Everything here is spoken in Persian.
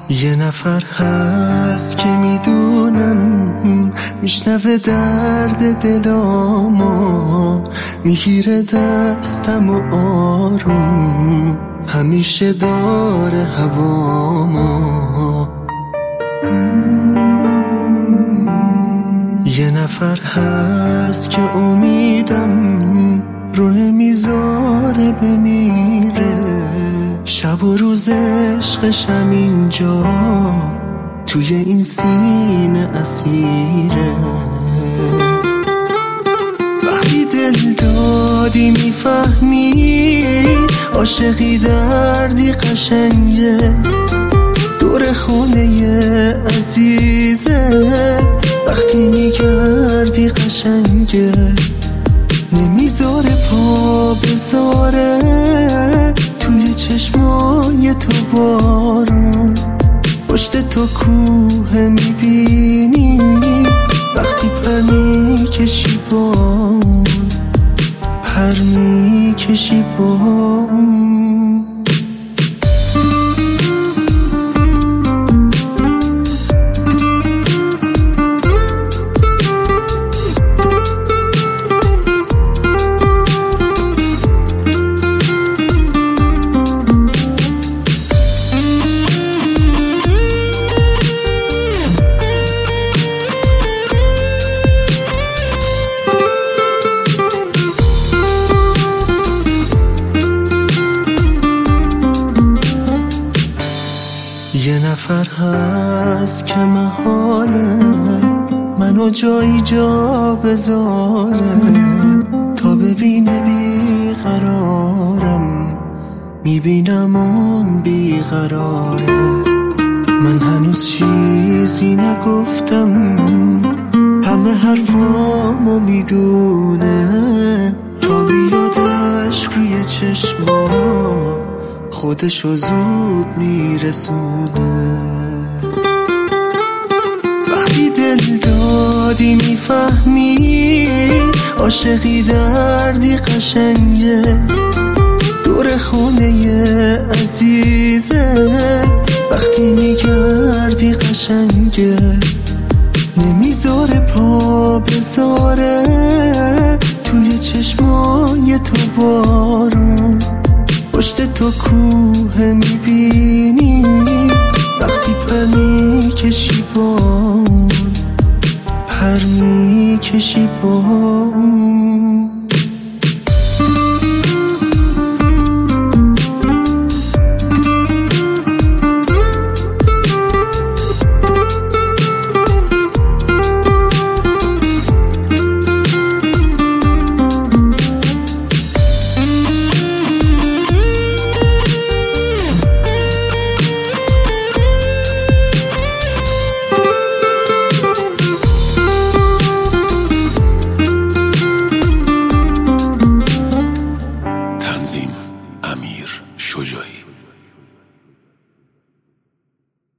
یه نفر هست که میدونم میشنوه درد دلامو، میگیره دستم و آروم همیشه داره هوامو. یه نفر هست که امیدم رو نمیذاره بمیره، شب و روز عشقشم اینجا توی این سینه اسیره. وقتی دل دادی میفهمی عاشقی دردی قشنگه، دور خونه عزیزه وقتی میگردی قشنگه، نمیذاره پا بذاره توی چشمای تو بارون. پشت تو کوه میبینی وقتی پر میکشی بام، پر میکشی بام. یه نفر هست که محاله منو جایی جا بذاره، تا ببینه بیقرارم میبینم اون بیقراره. من هنوز چیزی نگفتم، همه حرفامو میدونه، تا بیادش روی چشما خودشو زود میرسونه. وقتی دل دادی میفهمی عاشقی دردی قشنگه، دور خونه عزیزه وقتی میگردی قشنگه، نمیذاره پا بذاره توی چشمای تو بارون. پشت تو کوه میبینی